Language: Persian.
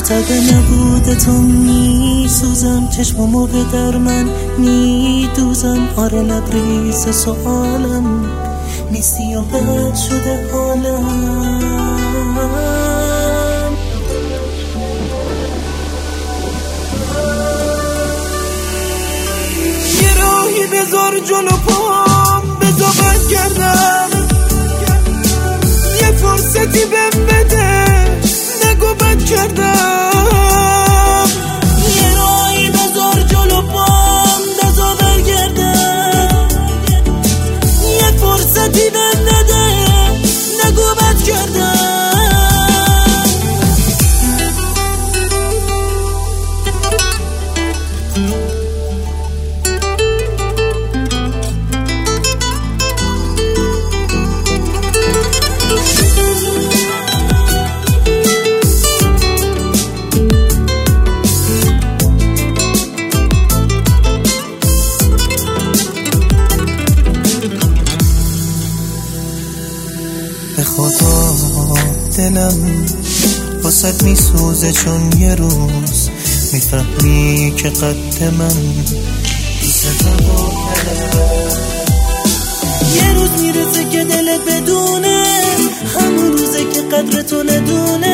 تب نبود تو میسوزم، چشمامو به در من میدوزم. آره لبریز سوالم نیستی و بد شده حالم. یه راهی بذار جلو پام، بذار برگردم. یه فرصتی بهم بده، نگو بد کردم. یه راهی بذار جلو پام، بذار برگردم. یه فرصتی بهم بده، نگو بد کردم. به خدا دلم واسد میسوزه، چون یه روز میفهمی که قد من یه روز میرسه که دلت بدونه، همون روزه که قدر تو ندونه.